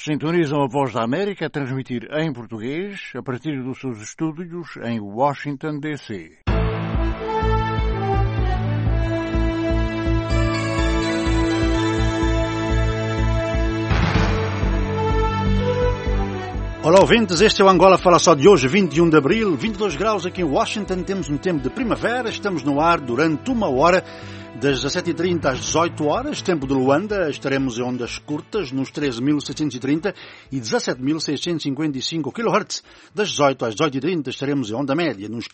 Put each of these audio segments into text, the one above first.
Sintonizam a Voz da América a transmitir em português a partir dos seus estúdios em Washington, D.C. Olá ouvintes, este é o Angola Fala Só de hoje, 21 de abril, 22 graus aqui em Washington, temos um tempo de primavera, estamos no ar durante uma hora, das 17h30 às 18 horas, tempo de Luanda, estaremos em ondas curtas nos 13.630 e 17.655 kHz, das 18 às 18h30 estaremos em onda média nos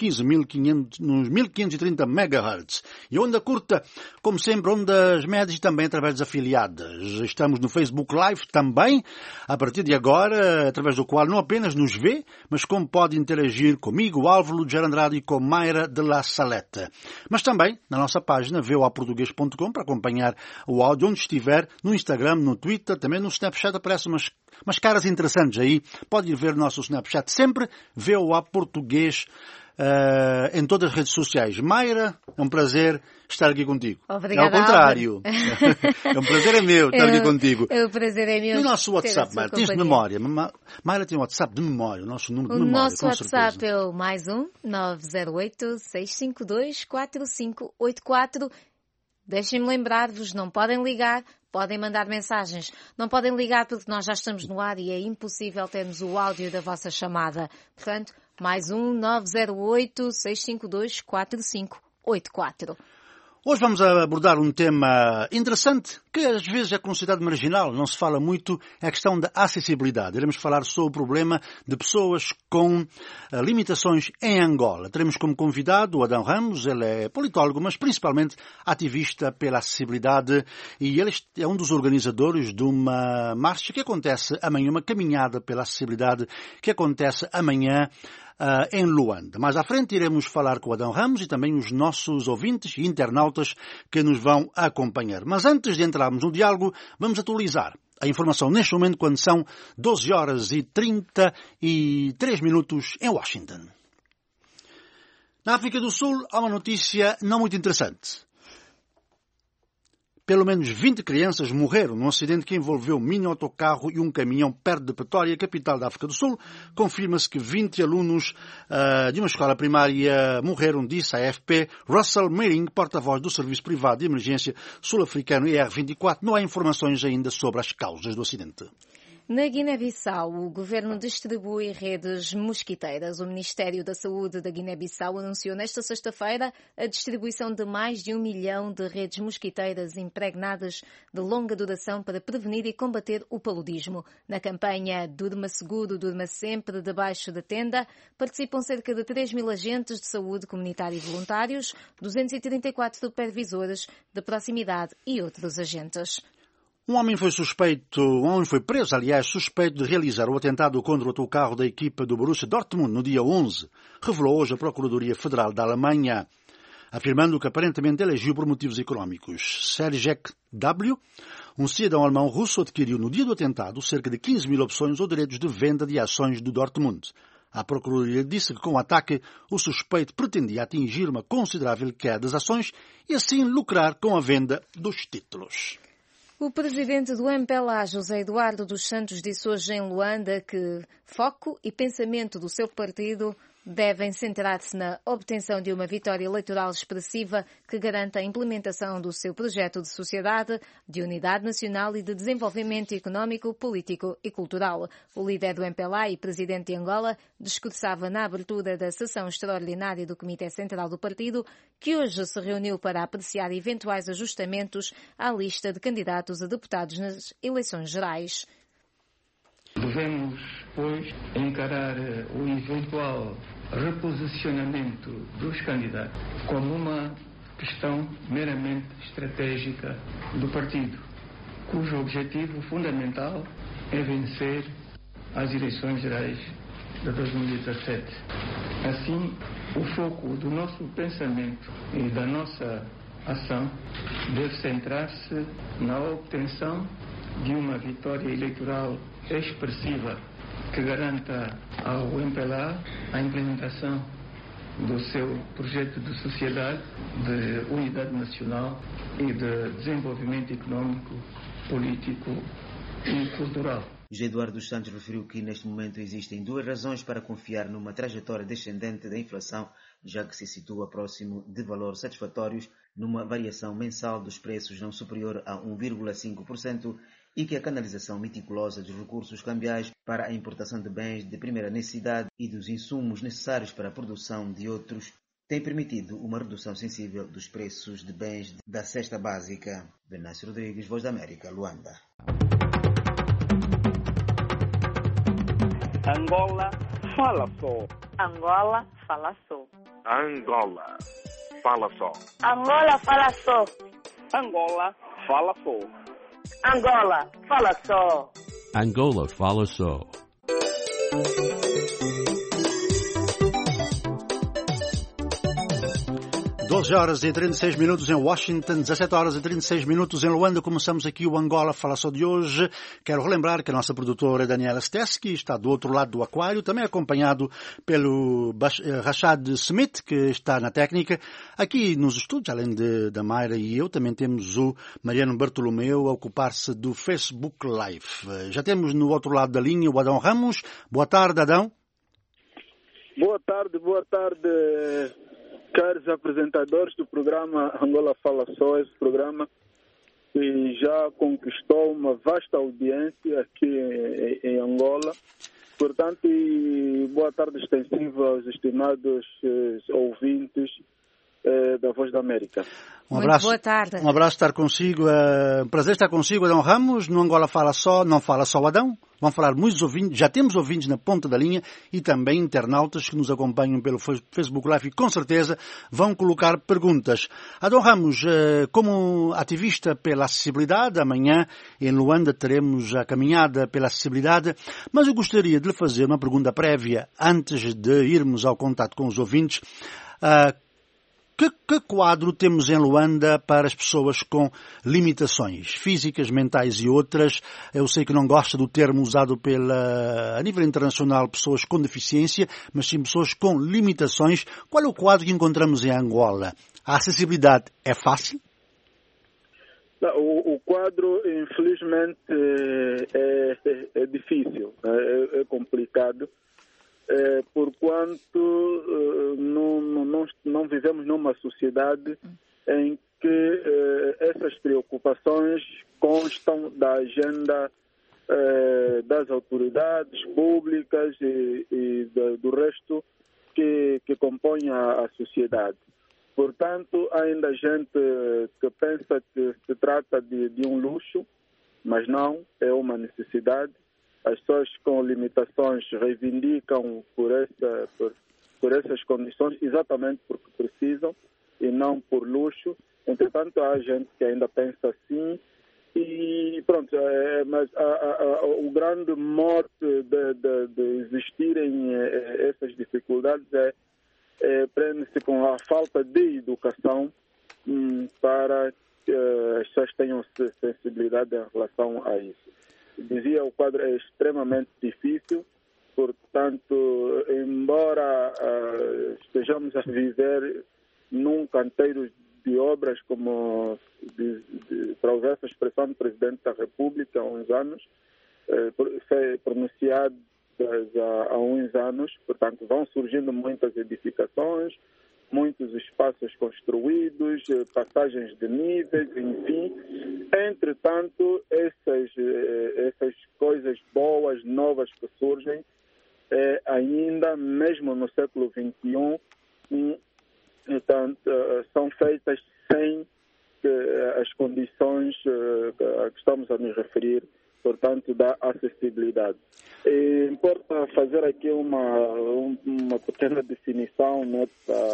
1.530 MHz, e onda curta, como sempre, ondas médias também através das afiliadas. Estamos no Facebook Live também, a partir de agora, através do qual não apenas nos vê, mas como pode interagir comigo, Álvaro de Andrade e com Mayra de la Saleta. Mas também na nossa página voaportuguês.com para acompanhar o áudio onde estiver, no Instagram, no Twitter, também no Snapchat aparecem umas caras interessantes aí. Pode ir ver o nosso Snapchat, sempre VOA Português em todas as redes sociais. Mayra, é um prazer estar aqui contigo. Obrigada, é ao contrário. É um prazer é meu estar aqui contigo. O prazer é meu. E o nosso WhatsApp, Mayra? Tens de memória? Mayra tem um WhatsApp de memória, o nosso número de memória. O nosso WhatsApp certeza. É o mais 908-652-4584. Deixem-me lembrar-vos, não podem ligar, podem mandar mensagens. Não podem ligar porque nós já estamos no ar e é impossível termos o áudio da vossa chamada. Portanto, mais 908-652-4584. Hoje vamos abordar um tema interessante, que às vezes é considerado marginal, não se fala muito, é a questão da acessibilidade. Iremos falar sobre o problema de pessoas com limitações em Angola. Teremos como convidado o Adão Ramos, ele é politólogo, mas principalmente ativista pela acessibilidade, e ele é um dos organizadores de uma marcha que acontece amanhã, uma caminhada pela acessibilidade que acontece amanhã em Luanda. Mais à frente iremos falar com o Adão Ramos e também os nossos ouvintes e internautas que nos vão acompanhar. Mas antes de entrarmos no diálogo, vamos atualizar a informação neste momento quando são 12 horas e 33 minutos em Washington. Na África do Sul há uma notícia não muito interessante. Pelo menos 20 crianças morreram num acidente que envolveu um mini-autocarro e um caminhão perto de Pretória, capital da África do Sul. Confirma-se que 20 alunos de uma escola primária morreram, disse a AFP. Russell Meering, porta-voz do Serviço Privado de Emergência Sul-Africano ER24, não há informações ainda sobre as causas do acidente. Na Guiné-Bissau, o governo distribui redes mosquiteiras. O Ministério da Saúde da Guiné-Bissau anunciou nesta sexta-feira a distribuição de mais de 1 milhão de redes mosquiteiras impregnadas de longa duração para prevenir e combater o paludismo. Na campanha Durma Seguro, Durma Sempre, debaixo da tenda, participam cerca de 3 mil agentes de saúde comunitária e voluntários, 234 supervisores de proximidade e outros agentes. Um homem foi preso, suspeito de realizar o atentado contra o autocarro da equipa do Borussia Dortmund no dia 11, revelou hoje a Procuradoria Federal da Alemanha, afirmando que aparentemente ele agiu por motivos económicos. Sergej W., um cidadão alemão russo, adquiriu no dia do atentado cerca de 15 mil opções ou direitos de venda de ações do Dortmund. A Procuradoria disse que com o ataque o suspeito pretendia atingir uma considerável queda das ações e assim lucrar com a venda dos títulos. O presidente do MPLA, José Eduardo dos Santos, disse hoje em Luanda que foco e pensamento do seu partido devem centrar-se na obtenção de uma vitória eleitoral expressiva que garanta a implementação do seu projeto de sociedade, de unidade nacional e de desenvolvimento económico, político e cultural. O líder do MPLA e presidente de Angola discursava na abertura da sessão extraordinária do Comitê Central do Partido, que hoje se reuniu para apreciar eventuais ajustamentos à lista de candidatos a deputados nas eleições gerais. Devemos, pois, encarar o eventual reposicionamento dos candidatos como uma questão meramente estratégica do partido, cujo objetivo fundamental é vencer as eleições gerais de 2017. Assim, o foco do nosso pensamento e da nossa ação deve centrar-se na obtenção de uma vitória eleitoral expressiva que garanta ao MPLA a implementação do seu projeto de sociedade, de unidade nacional e de desenvolvimento económico, político e cultural. José Eduardo dos Santos referiu que neste momento existem duas razões para confiar numa trajetória descendente da inflação, já que se situa próximo de valores satisfatórios numa variação mensal dos preços não superior a 1,5% e que a canalização meticulosa dos recursos cambiais para a importação de bens de primeira necessidade e dos insumos necessários para a produção de outros tem permitido uma redução sensível dos preços de bens da cesta básica. Venâncio Rodrigues, Voz da América, Luanda. Angola fala só. Angola fala só. Angola fala só. Angola fala só. Angola fala só. Angola fala só. Angola fala só. 12 horas e 36 minutos em Washington, 17 horas e 36 minutos em Luanda. Começamos aqui o Angola Fala Só de hoje. Quero relembrar que a nossa produtora Daniela Steski está do outro lado do aquário, também acompanhado pelo Rashad Smith, que está na técnica. Aqui nos estúdios, além da Mayra e eu, também temos o Mariano Bartolomeu a ocupar-se do Facebook Live. Já temos no outro lado da linha o Adão Ramos. Boa tarde, Adão. Boa tarde. Caros apresentadores do programa Angola Fala Só, esse programa que já conquistou uma vasta audiência aqui em Angola. Portanto, boa tarde extensiva aos estimados ouvintes da Voz da América. Um abraço, boa tarde. Um abraço estar consigo. Prazer estar consigo, Adão Ramos. No Angola Fala Só, não fala só o Adão. Vão falar muitos ouvintes, já temos ouvintes na ponta da linha e também internautas que nos acompanham pelo Facebook Live e com certeza vão colocar perguntas. Adão Ramos, como ativista pela acessibilidade, amanhã em Luanda teremos a caminhada pela acessibilidade, mas eu gostaria de lhe fazer uma pergunta prévia antes de irmos ao contato com os ouvintes. Que quadro temos em Luanda para as pessoas com limitações físicas, mentais e outras? Eu sei que não gosta do termo usado a nível internacional, pessoas com deficiência, mas sim pessoas com limitações. Qual é o quadro que encontramos em Angola? A acessibilidade é fácil? O quadro, infelizmente, é difícil, é complicado. Porquanto não vivemos numa sociedade em que essas preocupações constam da agenda das autoridades públicas e do resto que compõe a sociedade. Portanto, há ainda gente que pensa que se trata de um luxo, mas não, é uma necessidade. As pessoas com limitações reivindicam por essas condições exatamente porque precisam e não por luxo. Entretanto, há gente que ainda pensa assim e pronto, mas o grande mote de existirem essas dificuldades prende-se com a falta de educação para que as pessoas tenham sensibilidade em relação a isso. Dizia, o quadro é extremamente difícil, portanto, embora estejamos a viver num canteiro de obras, como para usar essa expressão do Presidente da República há uns anos, foi pronunciado há uns anos, portanto, vão surgindo muitas edificações, muitos espaços construídos, passagens de níveis, enfim. Entretanto, essas coisas boas, novas que surgem, ainda, mesmo no século XXI, são feitas sem as condições a que estamos a nos referir, portanto, da acessibilidade. E importa fazer aqui uma pequena definição, né,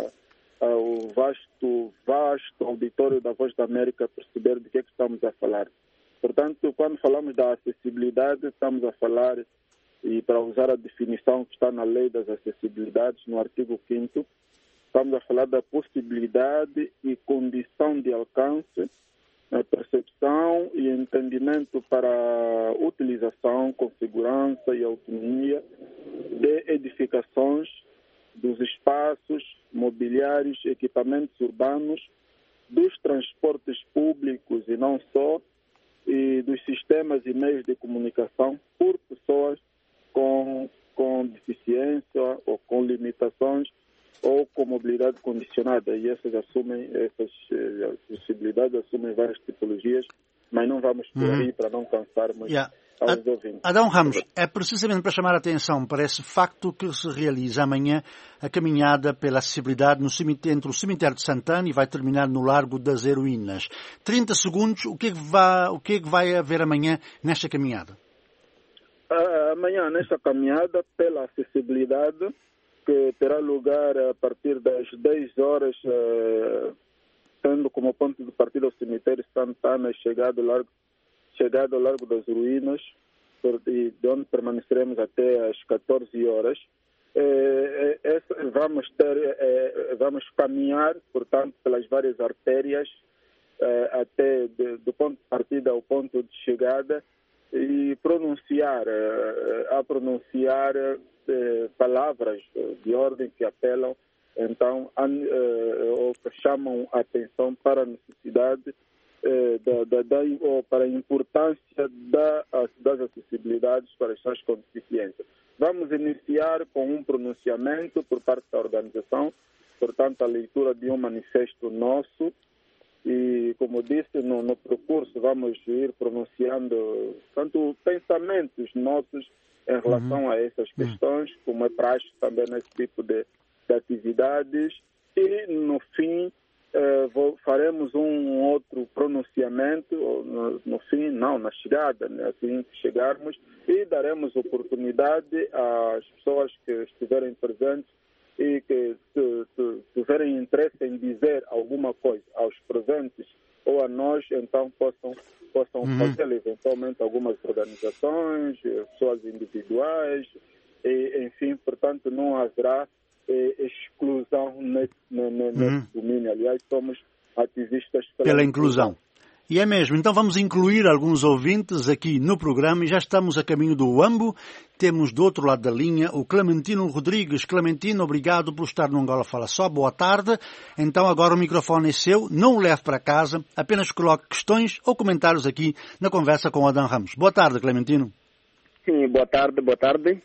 ao vasto auditório da Voz da América perceber de que estamos a falar. Portanto, quando falamos da acessibilidade, estamos a falar, e para usar a definição que está na Lei das Acessibilidades, no artigo 5º, estamos a falar da possibilidade e condição de alcance, percepção e entendimento para a utilização com segurança e autonomia de edificações, dos espaços, mobiliários, equipamentos urbanos, dos transportes públicos e não só, e dos sistemas e meios de comunicação por pessoas com deficiência ou com limitações ou com mobilidade condicionada. E essas acessibilidades assumem várias tipologias, mas não vamos por aí para não cansarmos aos ouvintes. Adão Ramos, é precisamente para chamar a atenção para esse facto que se realiza amanhã a caminhada pela acessibilidade entre o cemitério de Santana e vai terminar no Largo das Heroínas. 30 segundos, o que é que vai haver amanhã nesta caminhada? Amanhã, nesta caminhada pela acessibilidade, que terá lugar a partir das 10 horas, tendo como ponto de partida o cemitério Santana, chegado ao Largo das Ruínas, de onde permaneceremos até às 14 horas. Vamos caminhar, portanto, pelas várias artérias, até do ponto de partida ao ponto de chegada, e pronunciar palavras de ordem que apelam, então, ou que chamam a atenção para a necessidade ou para a importância das acessibilidades para as pessoas com deficiência. Vamos iniciar com um pronunciamento por parte da organização, portanto, a leitura de um manifesto nosso, e, como disse, no percurso vamos ir pronunciando tanto pensamentos nossos em relação a essas questões, como é praxe também nesse tipo de atividades, e no fim faremos um outro pronunciamento, na chegada, né, assim que chegarmos, e daremos oportunidade às pessoas que estiverem presentes e que tiverem interesse em dizer alguma coisa aos presentes ou a nós, então possam fazer eventualmente algumas organizações, pessoas individuais, e, enfim, portanto não haverá exclusão nesse domínio. Aliás, somos ativistas pela inclusão. E é mesmo. Então vamos incluir alguns ouvintes aqui no programa e já estamos a caminho do Uambo. Temos do outro lado da linha o Clementino Rodrigues. Clementino, obrigado por estar no Angola Fala Só. Boa tarde. Então agora o microfone é seu. Não o leve para casa. Apenas coloque questões ou comentários aqui na conversa com o Adão Ramos. Boa tarde, Clementino. Sim, boa tarde. Boa tarde,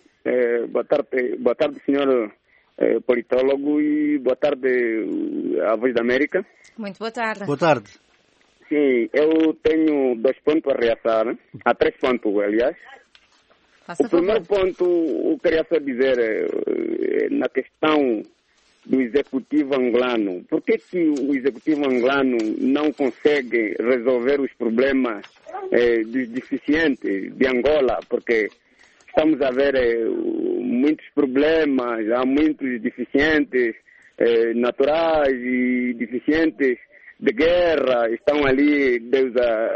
senhor politólogo, e boa tarde à Voz da América. Muito boa tarde. Boa tarde. Sim, eu tenho 2 pontos a reaçar, há 3 pontos, aliás. O primeiro ponto, eu queria só dizer, na questão do executivo angolano, por que o executivo angolano não consegue resolver os problemas dos deficientes de Angola? Porque estamos a ver muitos problemas, há muitos deficientes naturais e deficientes de guerra, estão ali, Deus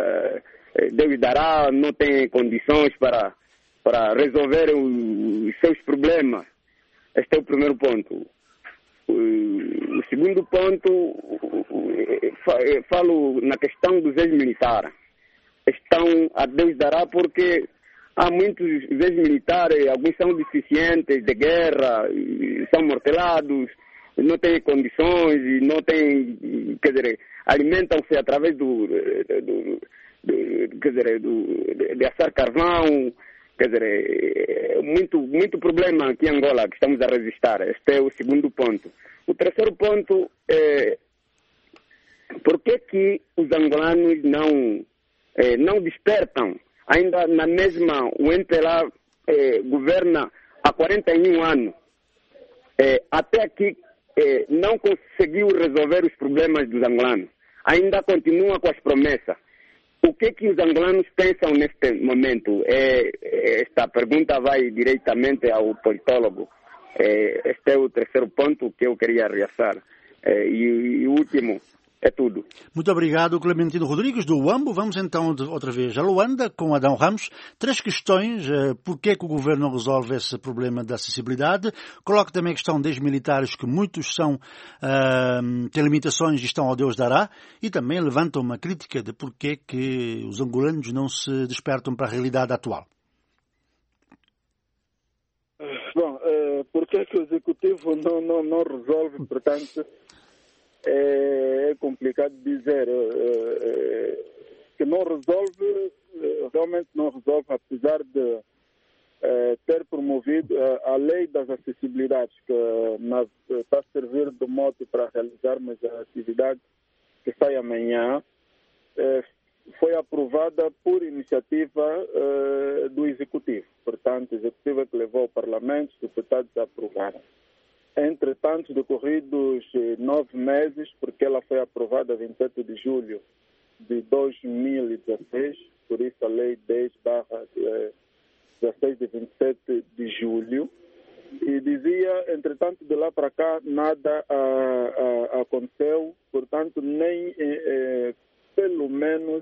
dará, não tem condições para resolver os seus problemas. Este é o primeiro ponto. O segundo ponto, falo na questão dos ex-militares. Estão a Deus dará porque há muitos ex-militares, alguns são deficientes de guerra, são mortelados, não têm condições e não têm, quer dizer, alimentam-se através de assar carvão, quer dizer, muito problema aqui em Angola que estamos a resistir. Este é o segundo ponto. O terceiro ponto é por que os angolanos não despertam? Ainda na mesma, o MPLA governa há 41 anos. Até aqui não conseguiu resolver os problemas dos angolanos. Ainda continua com as promessas. O que os angolanos pensam neste momento? Esta pergunta vai diretamente ao politólogo. Este é o terceiro ponto que eu queria realçar. E o último, é tudo. Muito obrigado, Clementino Rodrigues, do Uambo. Vamos então outra vez a Luanda, com Adão Ramos. 3 questões. Por que o governo não resolve esse problema da acessibilidade? Coloque também a questão dos militares, que muitos têm limitações e estão ao Deus dará. E também levanta uma crítica de por que os angolanos não se despertam para a realidade atual. Bom, por que o Executivo não resolve, portanto... É complicado dizer. que não resolve, realmente não resolve, apesar de ter promovido a lei das acessibilidades, que está a servir de mote para realizarmos a atividade que sai amanhã, foi aprovada por iniciativa do Executivo. Portanto, o Executivo é que levou ao Parlamento, os deputados aprovaram. Entretanto, decorridos 9 meses, porque ela foi aprovada 27 de julho de 2016, por isso a Lei 10/16 de 27 de julho, e dizia, entretanto, de lá para cá nada aconteceu, portanto, nem pelo menos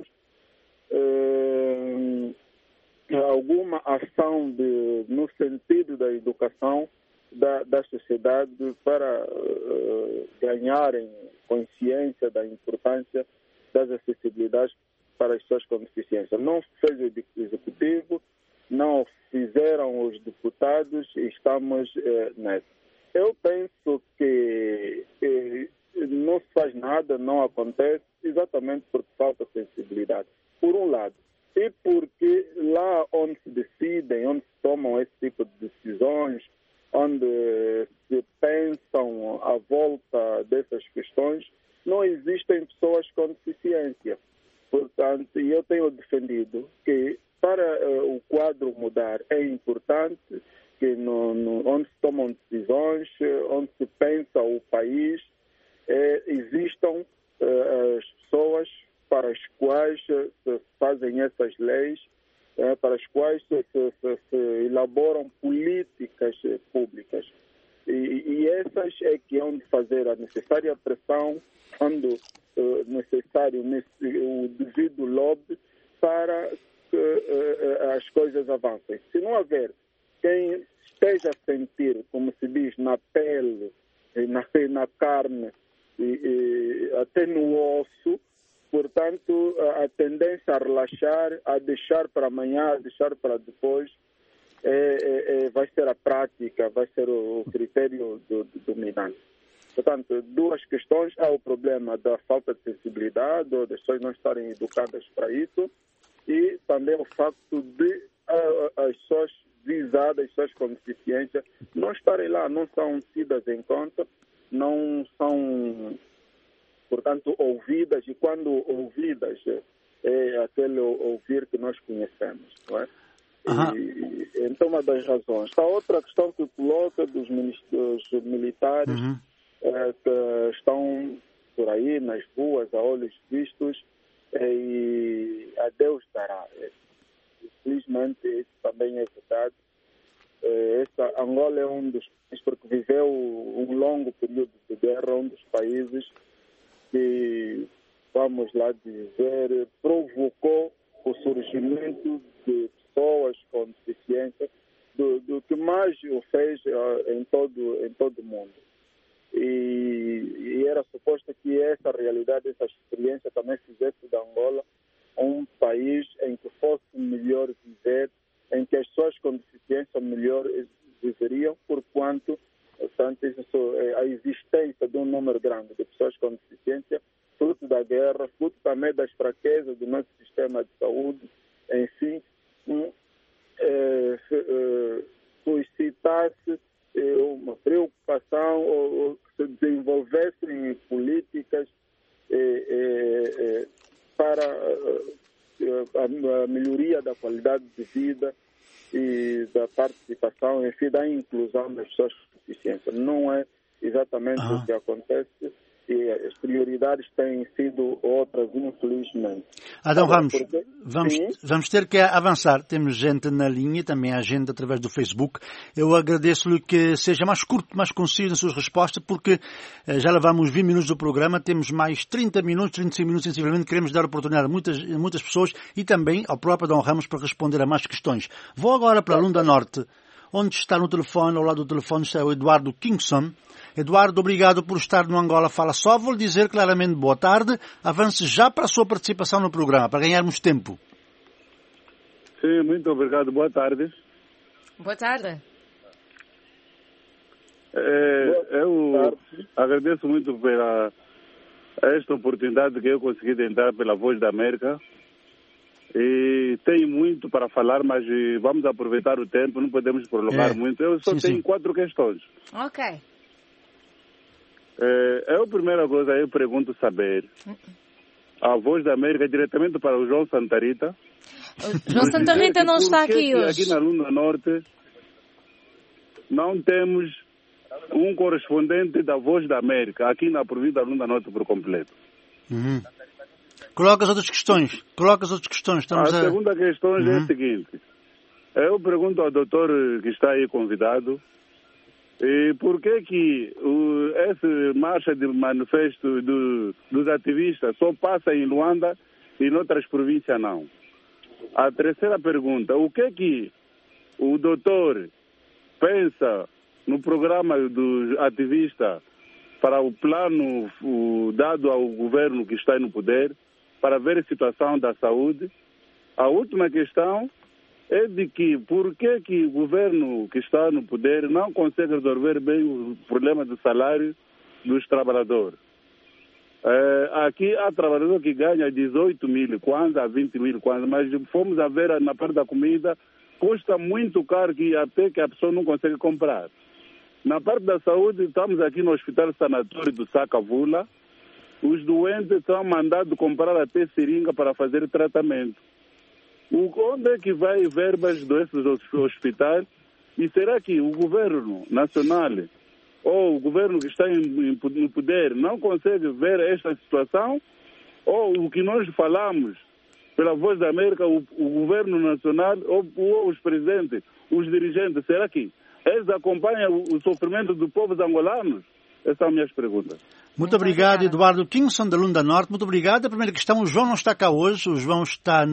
alguma ação no sentido da educação da sociedade para ganharem consciência da importância das acessibilidades para as pessoas com deficiência. Não fez o Executivo, não fizeram os deputados e estamos nessa. Eu penso que não se faz nada, não acontece, exatamente porque falta sensibilidade, por um lado. E porque lá onde se decidem, onde se tomam esse tipo de decisões, onde se pensam à volta dessas questões, não existem pessoas com deficiência. Portanto, eu tenho defendido que para o quadro mudar é importante que onde se tomam decisões, onde se pensa o país, existam as pessoas para as quais se fazem essas leis, para as quais se elaboram políticas públicas. E essas é que hão de fazer a necessária pressão, quando necessário o devido lobby para que as coisas avancem. Se não houver quem esteja a sentir, como se diz, na pele, na carne, e até no osso, portanto, a tendência a relaxar, a deixar para amanhã, a deixar para depois, vai ser a prática, vai ser o critério dominante. Portanto, duas questões. Há o problema da falta de sensibilidade, ou das pessoas não estarem educadas para isso, e também o facto de as pessoas visadas, as pessoas com deficiência, não estarem lá, não são tidas em conta, não são, portanto, ouvidas, e quando ouvidas é aquele ouvir que nós conhecemos, não é? Então, uma das razões. A outra questão que coloca dos militares que estão por aí nas ruas a olhos vistos, e a Deus dará. Infelizmente, isso também é verdade. Angola é um dos países, porque viveu um longo período de guerra, um dos países que, vamos lá dizer, provocou o surgimento de pessoas com deficiência, do que mais o fez em todo o mundo. E era suposto que essa realidade, essa experiência também fizesse de Angola um país em que fosse melhor viver, em que as pessoas com deficiência melhor viveriam, porquanto a existência de um número grande de pessoas com deficiência, fruto da guerra, fruto também das fraquezas do nosso sistema de saúde, enfim, suscitasse uma preocupação, ou se desenvolvessem políticas para a melhoria da qualidade de vida e da participação, enfim, da inclusão das pessoas com deficiência. Não é exatamente o que acontece, e as prioridades têm sido outras, infelizmente. Adão Ramos, vamos ter que avançar. Temos gente na linha, também há gente através do Facebook. Eu agradeço-lhe que seja mais curto, mais conciso nas suas respostas, porque já levamos 20 minutos do programa, temos mais 30 minutos, 35 minutos, sensivelmente. Queremos dar oportunidade a muitas pessoas e também ao próprio Adão Ramos para responder a mais questões. Vou agora para a Lunda Norte, onde está no telefone, ao lado do telefone, está o Eduardo Kingston. Eduardo, obrigado por estar no Angola Fala Só. Vou lhe dizer claramente boa tarde. Avance já para a sua participação no programa, para ganharmos tempo. Sim, muito obrigado. Boa tarde. Boa tarde. Eu agradeço muito pela esta oportunidade que eu consegui entrar pela Voz da América E tem muito para falar, mas vamos aproveitar o tempo, não podemos prolongar muito. Eu só tenho 4 questões. Ok. A primeira coisa, eu pergunto saber, a Voz da América, diretamente para o João Santa Rita. O João Santa Rita não está aqui hoje. Aqui na Lunda Norte não temos um correspondente da Voz da América, aqui na província da Lunda Norte por completo. Coloca as outras questões. A segunda questão é a seguinte. Eu pergunto ao doutor que está aí convidado, por que essa marcha de manifesto dos ativistas só passa em Luanda e em outras províncias não? A terceira pergunta, o que o doutor pensa no programa dos ativistas para o plano dado ao governo que está no poder para ver a situação da saúde? A última questão é de que por que o governo que está no poder não consegue resolver bem o problema do salário dos trabalhadores. Aqui há trabalhador que ganha 18 mil kwanza, 20 mil kwanza, mas fomos a ver na parte da comida, custa muito caro até que a pessoa não consegue comprar. Na parte da saúde, estamos aqui no Hospital Sanatório do Sacavula, os doentes são mandados comprar até seringa para fazer tratamento. Onde é que vai verbas desses hospitais? E será que o governo nacional ou o governo que está no poder não consegue ver esta situação? Ou o que nós falamos pela Voz da América, o governo nacional ou os presidentes, os dirigentes, será que eles acompanham o sofrimento dos povos angolanos? Essas são as minhas perguntas. Muito obrigado, Eduardo Kingston, da Lunda Norte. Muito obrigado. A primeira questão, o João não está cá hoje. O João está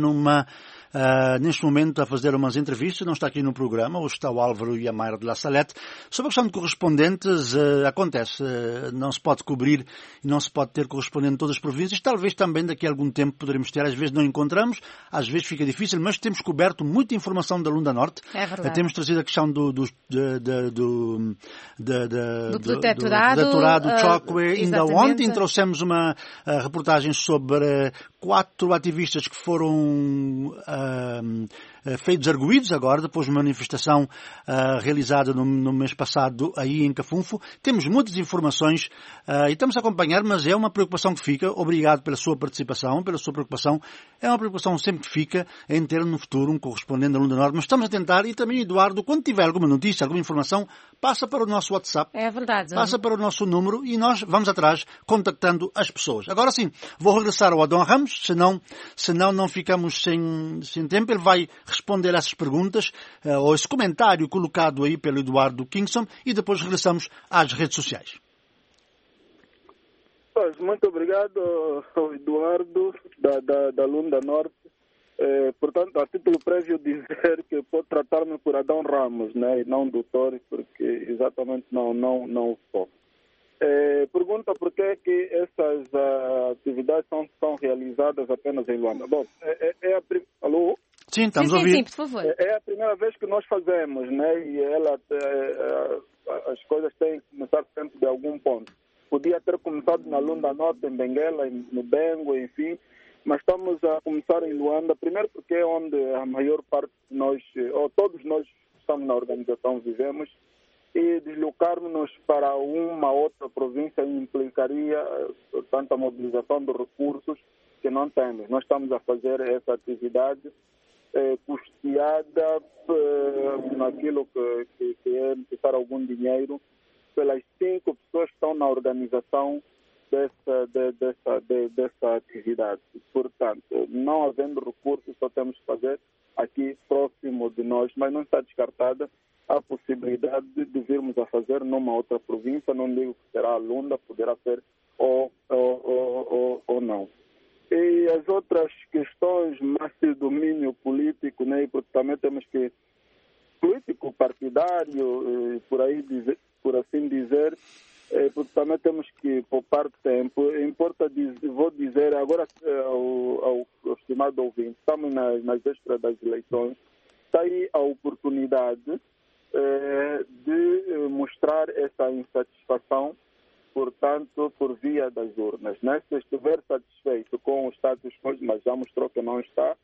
neste momento a fazer umas entrevistas, não está aqui no programa. Hoje está o Álvaro e a Mayra de La Salette. Sobre a questão de correspondentes, acontece. Não se pode cobrir e não se pode ter correspondente em todas as províncias. Talvez também daqui a algum tempo poderemos ter. Às vezes não encontramos, às vezes fica difícil, mas temos coberto muita informação da Lunda Norte. É verdade. Temos trazido a questão do protetorado Chokwe. Ainda ontem trouxemos uma reportagem sobre 4 ativistas que foram feitos arguídos agora, depois de uma manifestação realizada no mês passado aí em Cafunfo. Temos muitas informações e estamos a acompanhar, mas é uma preocupação que fica. Obrigado pela sua participação, pela sua preocupação. É uma preocupação sempre que fica em ter no futuro um correspondente da Lunda Norte. Mas estamos a tentar, e também, Eduardo, quando tiver alguma notícia, alguma informação, passa para o nosso WhatsApp. É verdade. Passa para o nosso número e nós vamos atrás contactando as pessoas. Agora sim, vou regressar ao Adão Ramos, senão não ficamos sem tempo. Ele vai responder a essas perguntas, ou esse comentário colocado aí pelo Eduardo Kingston, e depois regressamos às redes sociais. Muito obrigado ao Eduardo da Lunda Norte. Portanto, a título prévio dizer que pode tratar-me por Adão Ramos, né, e não doutor, porque exatamente não sou. Pergunta por que essas atividades são realizadas apenas em Luanda. Bom, alô? Sim, estamos a ouvir. Sim, por favor. É a primeira vez que nós fazemos, né? E as coisas têm que começar sempre de algum ponto. Podia ter começado na Lunda Norte, em Benguela, no Bengo, enfim, mas estamos a começar em Luanda, primeiro porque é onde a maior parte de nós, ou todos nós que estamos na organização, vivemos, e deslocarmos-nos para uma outra província implicaria tanta mobilização de recursos que não temos. Nós estamos a fazer essa atividade custeada naquilo que é necessário algum dinheiro pelas 5 pessoas que estão na organização dessa atividade. Portanto, não havendo recursos, só temos que fazer aqui próximo de nós, mas não está descartada a possibilidade de virmos a fazer numa outra província. Não digo que será a Lunda, poderá ser ou não. E as outras questões mais de domínio político, né, porque também temos que político, partidário, por assim dizer, porque também temos que poupar tempo. Vou dizer agora ao estimado ouvinte, estamos nas vésperas das eleições, está aí a oportunidade de mostrar essa insatisfação, portanto, por via das urnas, né? Se estiver satisfeito com o status quo, mas já mostrou que não está,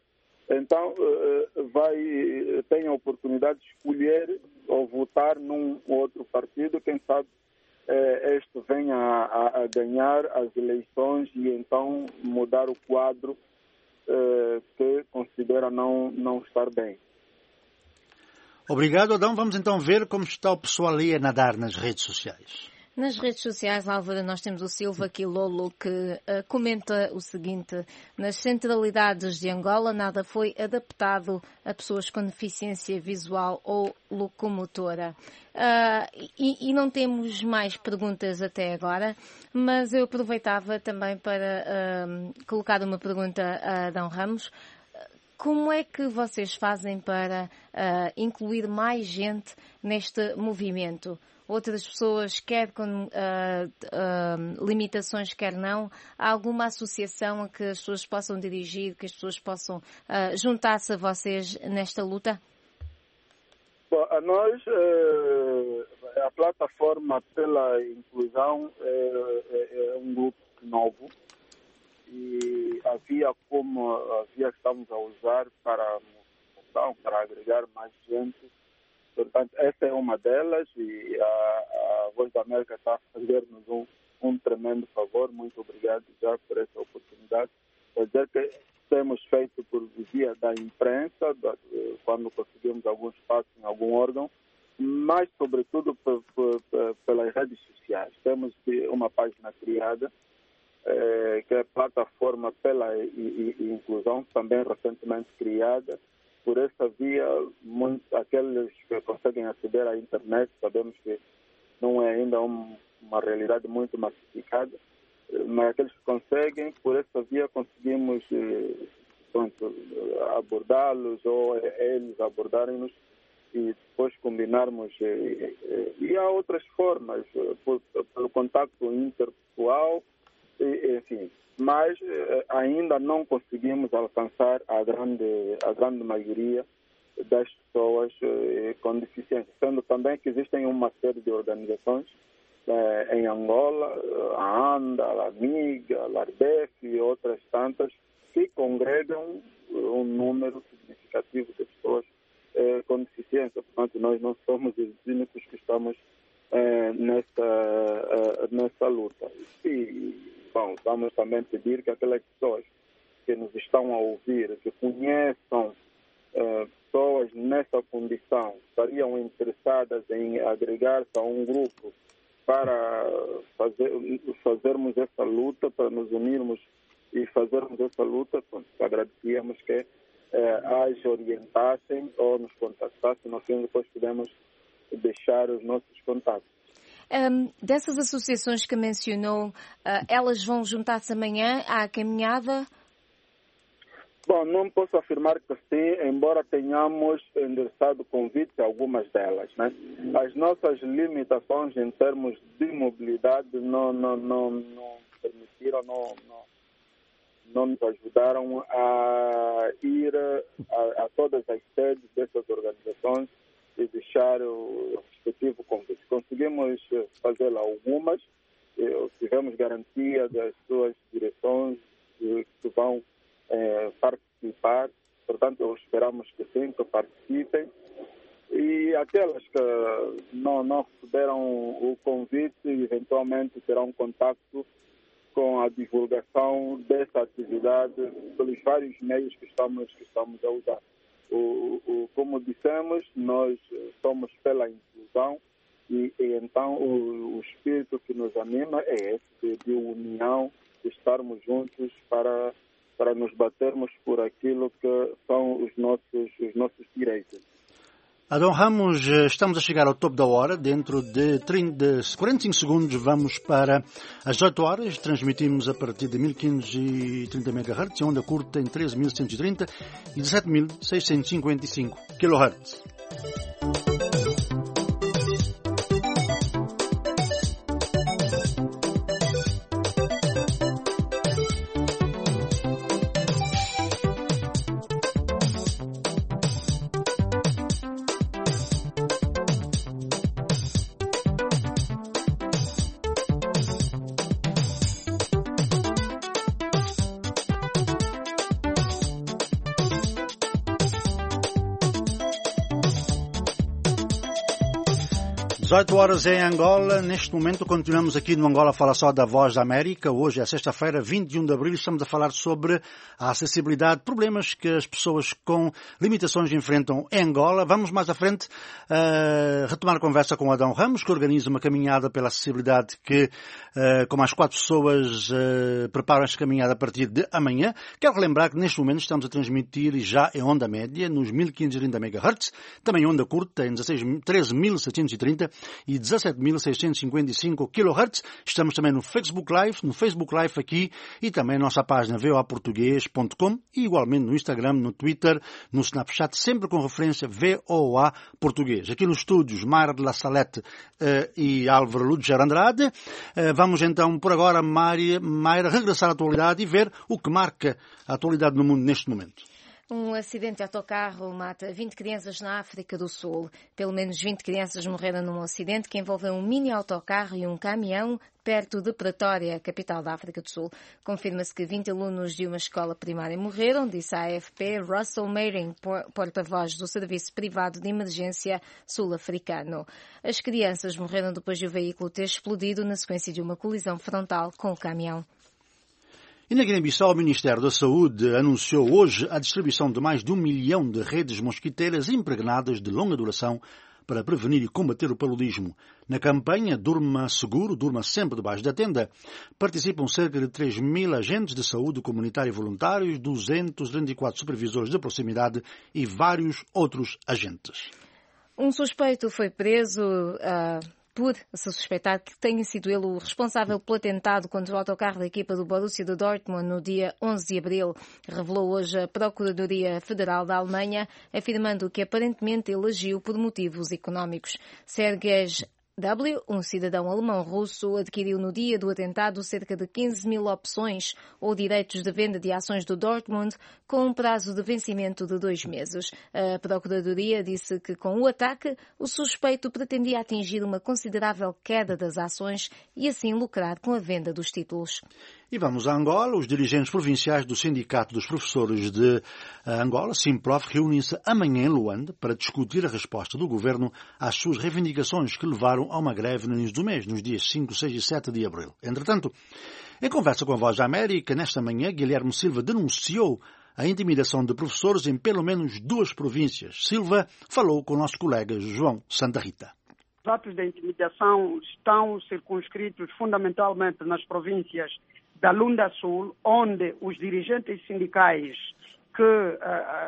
Então, tem a oportunidade de escolher ou votar num outro partido, quem sabe este venha a ganhar as eleições e então mudar o quadro que considera não estar bem. Obrigado, Adão. Vamos então ver como está o pessoal ali a nadar nas redes sociais. Nas redes sociais, Álvaro, nós temos o Silva Quilolo que comenta o seguinte: nas centralidades de Angola nada foi adaptado a pessoas com deficiência visual ou locomotora. E não temos mais perguntas até agora, mas eu aproveitava também para colocar uma pergunta a Adão Ramos. Como é que vocês fazem para incluir mais gente neste movimento? Outras pessoas, quer com limitações, quer não, há alguma associação a que as pessoas possam dirigir, que as pessoas possam juntar-se a vocês nesta luta? Bom, a nós, a plataforma pela inclusão é um grupo novo e havia que estamos a usar para agregar mais gente. Portanto, essa é uma delas e a Voz da América está a fazer-nos um tremendo favor. Muito obrigado já por essa oportunidade. Quer dizer que temos feito por via da imprensa, quando conseguimos algum espaço em algum órgão, mas sobretudo pelas redes sociais. Temos uma página criada, que é a Plataforma pela Inclusão, também recentemente criada. Por essa via, aqueles que conseguem aceder à internet, sabemos que não é ainda uma realidade muito massificada, mas aqueles que conseguem, por essa via conseguimos abordá-los ou eles abordarem-nos e depois combinarmos. E há outras formas, pelo contacto interpessoal, enfim. Mas ainda não conseguimos alcançar a grande maioria das pessoas com deficiência, sendo também que existem uma série de organizações em Angola, a ANDA, a AMIGA, a LARDEF e outras tantas, que congregam um número significativo de pessoas com deficiência. Portanto, nós não somos os únicos que estamos nessa luta. Bom, vamos também pedir que aquelas pessoas que nos estão a ouvir, que conheçam pessoas nessa condição, estariam interessadas em agregar-se a um grupo para fazermos essa luta, para nos unirmos e fazermos essa luta. Agradecíamos que as orientassem ou nos contactassem. No fim, depois podemos deixar os nossos contatos. Dessas associações que mencionou, elas vão juntar-se amanhã à caminhada? Bom, não posso afirmar que sim, embora tenhamos endereçado convite a algumas delas, né? As nossas limitações em termos de mobilidade não permitiram, não nos ajudaram a ir a todas as sedes dessas organizações e deixar o respectivo convite. Conseguimos fazer algumas, tivemos garantia das suas direções que vão participar, portanto esperamos que sim, que participem. E aquelas que não receberam o convite, eventualmente terão contato com a divulgação dessa atividade pelos vários meios que estamos a usar. Como dissemos, nós somos pela inclusão e então o espírito que nos anima é esse de união, de estarmos juntos para nos batermos por aquilo que são os nossos direitos. Adão Ramos, estamos a chegar ao topo da hora. Dentro de 45 segundos vamos para as 18 horas. Transmitimos a partir de 1530 MHz, onda curta em 13.130 e 17.655 kHz. 18 horas em Angola. Neste momento continuamos aqui no Angola Fala Só da Voz da América. Hoje é sexta-feira, 21 de abril. Estamos a falar sobre a acessibilidade, problemas que as pessoas com limitações enfrentam em Angola. Vamos mais à frente retomar a conversa com Adão Ramos, que organiza uma caminhada pela acessibilidade que, com mais 4 pessoas, preparam esta caminhada a partir de amanhã. Quero relembrar que neste momento estamos a transmitir já em onda média, nos 1530 MHz, também onda curta em 13.730 e 17.655 kHz. Estamos também no Facebook Live aqui e também na nossa página voaportugues.com e igualmente no Instagram, no Twitter, no Snapchat, sempre com referência VOA Português. Aqui nos estúdios, Mayra de la Salete e Álvaro Lúcio Andrade. Vamos então, por agora, Mayra, regressar à atualidade e ver o que marca a atualidade no mundo neste momento. Um acidente de autocarro mata 20 crianças na África do Sul. Pelo menos 20 crianças morreram num acidente que envolveu um mini autocarro e um caminhão perto de Pretória, capital da África do Sul. Confirma-se que 20 alunos de uma escola primária morreram, disse a AFP Russell Meiring, porta-voz do Serviço Privado de Emergência sul-africano. As crianças morreram depois de o veículo ter explodido na sequência de uma colisão frontal com o caminhão. E na Guiné-Bissau, o Ministério da Saúde anunciou hoje a distribuição de mais de 1 milhão de redes mosquiteiras impregnadas de longa duração para prevenir e combater o paludismo. Na campanha Durma Seguro, Durma Sempre Debaixo da Tenda, participam cerca de 3.000 agentes de saúde comunitária voluntários, 234 supervisores de proximidade e vários outros agentes. Um suspeito foi preso por se suspeitar que tenha sido ele o responsável pelo atentado contra o autocarro da equipa do Borussia de Dortmund no dia 11 de abril, revelou hoje a Procuradoria Federal da Alemanha, afirmando que aparentemente ele agiu por motivos económicos. Sergej W., um cidadão alemão-russo, adquiriu no dia do atentado cerca de 15.000 opções ou direitos de venda de ações do Dortmund com um prazo de vencimento de 2 meses. A Procuradoria disse que com o ataque o suspeito pretendia atingir uma considerável queda das ações e assim lucrar com a venda dos títulos. E vamos a Angola. Os dirigentes provinciais do Sindicato dos Professores de Angola, Simprof, reúnem-se amanhã em Luanda para discutir a resposta do governo às suas reivindicações que levaram a uma greve no início do mês, nos dias 5, 6 e 7 de abril. Entretanto, em conversa com a Voz da América, nesta manhã, Guilherme Silva denunciou a intimidação de professores em pelo menos 2 províncias. Silva falou com o nosso colega João Santa Rita. Os atos de intimidação estão circunscritos fundamentalmente nas províncias da Lunda Sul, onde os dirigentes sindicais que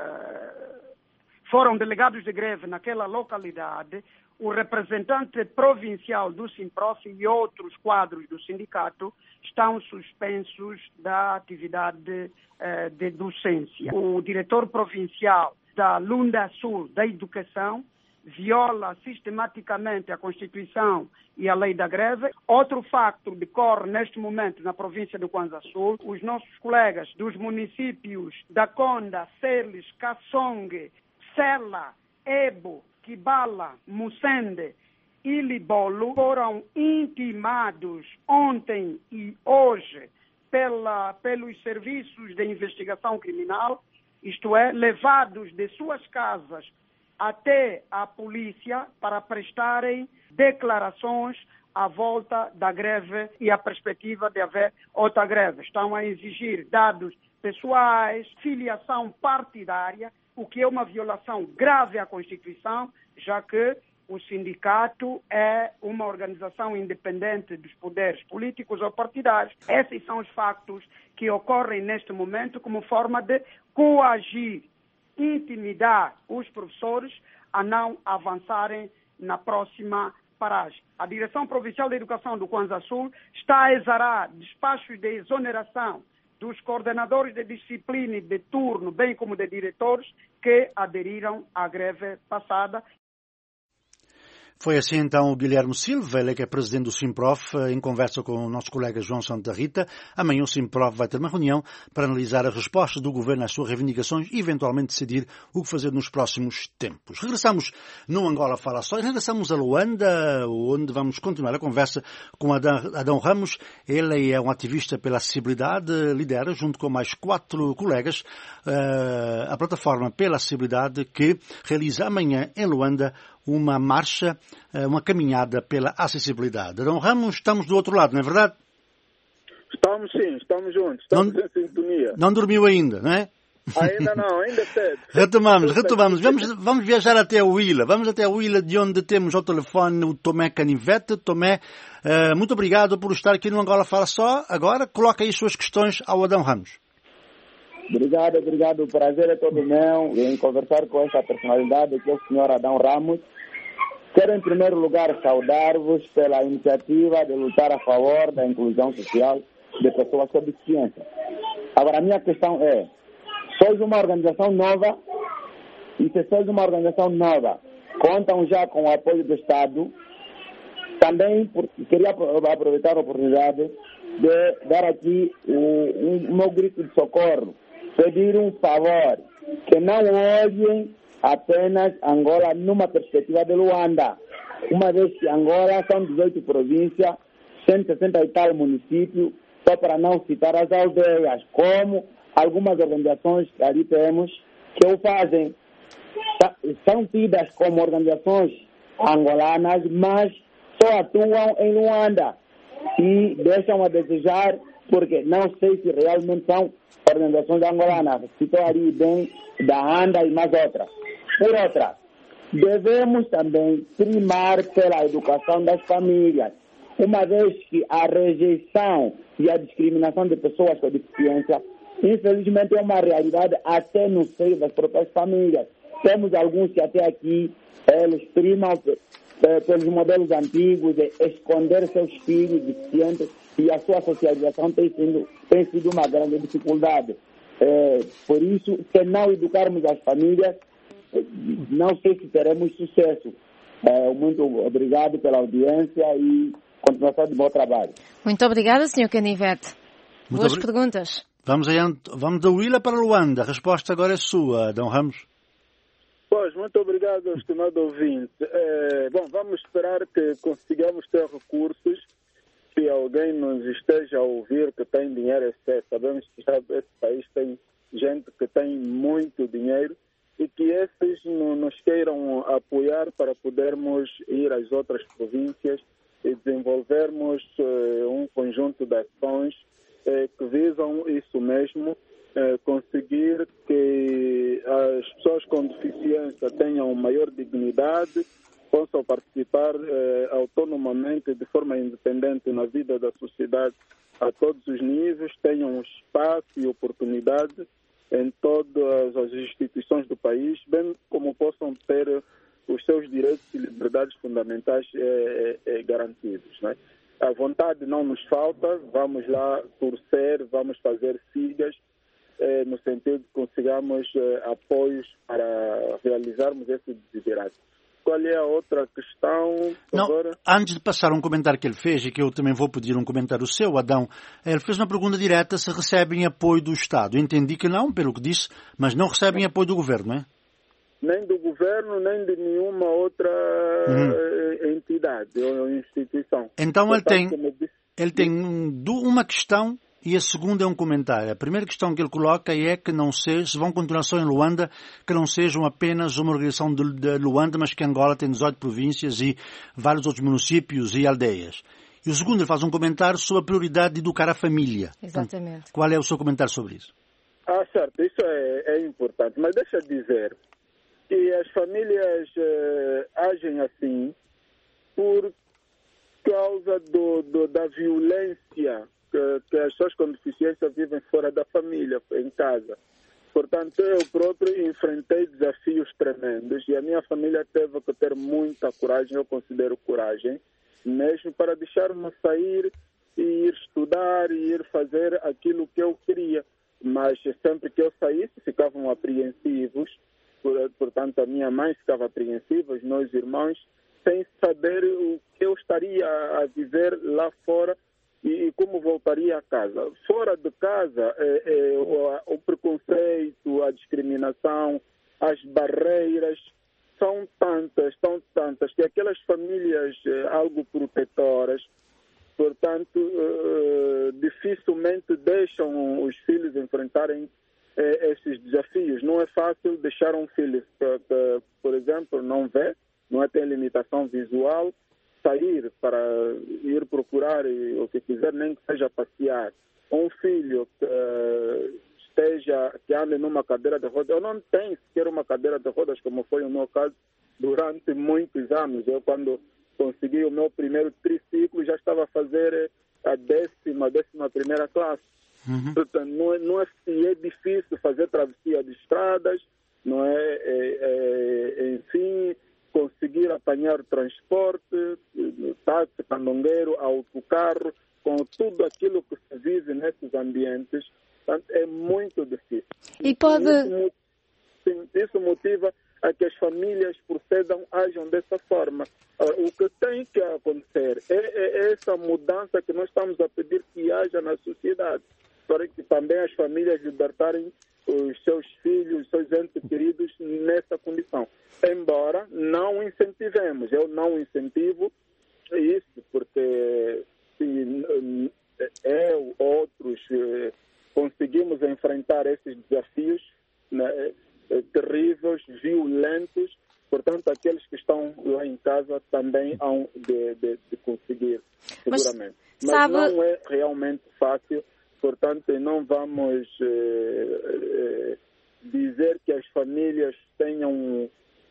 foram delegados de greve naquela localidade, o representante provincial do Simprof e outros quadros do sindicato estão suspensos da atividade de docência. O diretor provincial da Lunda Sul da Educação viola sistematicamente a Constituição e a lei da greve. Outro facto decorre neste momento na província do Kwanza Sul. Os nossos colegas dos municípios da Conda, Serles, Kassonge, Sela, Ebo, Kibala, Mussende e Libolo foram intimados ontem e hoje pelos serviços de investigação criminal, isto é, levados de suas casas até a polícia para prestarem declarações à volta da greve e a perspectiva de haver outra greve. Estão a exigir dados pessoais, filiação partidária, o que é uma violação grave à Constituição, já que o sindicato é uma organização independente dos poderes políticos ou partidários. Esses são os factos que ocorrem neste momento como forma de coagir, intimidar os professores a não avançarem na próxima paragem. A Direção Provincial da Educação do Kwanza Sul está a exarar despachos de exoneração dos coordenadores de disciplina e de turno, bem como de diretores que aderiram à greve passada. Foi assim então o Guilherme Silva, ele que é presidente do Simprof, em conversa com o nosso colega João Santa Rita. Amanhã o Simprof vai ter uma reunião para analisar a resposta do governo às suas reivindicações e eventualmente decidir o que fazer nos próximos tempos. Regressamos no Angola Fala Só e regressamos a Luanda, onde vamos continuar a conversa com Adão Ramos. Ele é um ativista pela acessibilidade, lidera junto com mais 4 colegas a plataforma pela acessibilidade que realiza amanhã em Luanda uma marcha, uma caminhada pela acessibilidade. Adão Ramos, estamos do outro lado, não é verdade? Estamos sim, estamos juntos, estamos em sintonia. Não dormiu ainda, não é? Ainda não, ainda cedo. Retomamos. Vamos viajar até a Huila. Vamos até a Huila, de onde temos ao telefone o Tomé Canivete. Tomé, muito obrigado por estar aqui no Angola Fala Só. Agora, coloca aí suas questões ao Adão Ramos. Obrigado. O prazer é todo meu em conversar com essa personalidade que é o senhor Adão Ramos. Quero, em primeiro lugar, saudar-vos pela iniciativa de lutar a favor da inclusão social de pessoas com deficiência. Agora, a minha questão é: sois uma organização nova, e se sois uma organização nova, contam já com o apoio do Estado? Também queria aproveitar a oportunidade de dar aqui o meu grito de socorro, pedir um favor, que não olhem apenas Angola numa perspectiva de Luanda, uma vez que Angola são 18 províncias, 160 e tal municípios, só para não citar as aldeias, como algumas organizações que ali temos que o fazem. São tidas como organizações angolanas, mas só atuam em Luanda e deixam a desejar, porque não sei se realmente são organizações angolanas. Citou ali bem da ANDA e mais outras. Por outra, devemos também primar pela educação das famílias, uma vez que a rejeição e a discriminação de pessoas com deficiência, infelizmente, é uma realidade até no seio das próprias famílias. Temos alguns que até aqui eles primam pelos modelos antigos de esconder seus filhos deficientes, e a sua socialização tem sido uma grande dificuldade. Por isso, se não educarmos as famílias, não sei se teremos sucesso. Muito obrigado pela audiência e continuação de bom trabalho. Muito obrigada, Sr. Canivete. Boas perguntas. Vamos da Huila para Luanda. A resposta agora é sua, Adão Ramos. Pois, muito obrigado, estimado ouvinte. Vamos esperar que consigamos ter recursos. Se alguém nos esteja a ouvir que tem dinheiro, sabemos que esse país tem gente que tem muito dinheiro, e que esses nos queiram apoiar para podermos ir às outras províncias e desenvolvermos um conjunto de ações que visam isso mesmo, conseguir que as pessoas com deficiência tenham maior dignidade, possam participar autonomamente, de forma independente na vida da sociedade a todos os níveis, tenham espaço e oportunidade em todas as instituições do país, bem como possam ter os seus direitos e liberdades fundamentais garantidos, né? A vontade não nos falta, vamos lá torcer, vamos fazer sigas, no sentido de que consigamos apoios para realizarmos esse desiderato. Qual é a outra questão? Não, antes de passar um comentário que ele fez, e que eu também vou pedir um comentário seu, Adão, ele fez uma pergunta direta se recebem apoio do Estado. Eu entendi que não, pelo que disse, mas não recebem apoio do Governo, não é? Nem do Governo, nem de nenhuma outra entidade ou instituição. Então ele tem uma questão e a segunda é um comentário. A primeira questão que ele coloca é que não seja, se vão continuar só em Luanda, que não sejam apenas uma organização de Luanda, mas que Angola tem 18 províncias e vários outros municípios e aldeias. E o segundo, ele faz um comentário sobre a prioridade de educar a família. Exatamente. Então, qual é o seu comentário sobre isso? Certo, isso é importante, mas deixa dizer que as famílias agem assim por causa da violência que as pessoas com deficiência vivem fora da família, em casa. Portanto, eu próprio enfrentei desafios tremendos e a minha família teve que ter muita coragem, eu considero coragem, mesmo para deixar-me sair e ir estudar e ir fazer aquilo que eu queria. Mas sempre que eu saísse, ficavam apreensivos. Portanto, a minha mãe ficava apreensiva, os meus irmãos, sem saber o que eu estaria a viver lá fora e como voltaria a casa. Fora de casa, o preconceito, a discriminação, as barreiras são tantas, que aquelas famílias algo protetoras, portanto, dificilmente deixam os filhos enfrentarem esses desafios. Não é fácil deixar um filho que, por exemplo, não vê, não é? Tem limitação visual, sair para ir procurar o que quiser, nem que seja passear. Um filho que ande numa cadeira de rodas, eu não tenho sequer uma cadeira de rodas, como foi o meu caso durante muitos anos. Eu, quando consegui o meu primeiro triciclo, já estava a fazer a 11ª classe. Portanto, não é difícil fazer travessia de estradas, não é? Enfim, conseguir apanhar transporte, táxi, candongueiro, autocarro, com tudo aquilo que se vive nesses ambientes. Portanto, é muito difícil. E pode... Isso motiva a que as famílias procedam, ajam dessa forma. O que tem que acontecer é essa mudança que nós estamos a pedir que haja na sociedade, para que também as famílias libertarem os seus filhos, os seus entes queridos nessa condição. Embora não incentivemos, eu não incentivo isso, porque se eu, outros, conseguimos enfrentar esses desafios, né, terríveis, violentos, portanto, aqueles que estão lá em casa também hão de conseguir, seguramente. Mas não é realmente fácil, portanto, não vamos dizer que as famílias tenham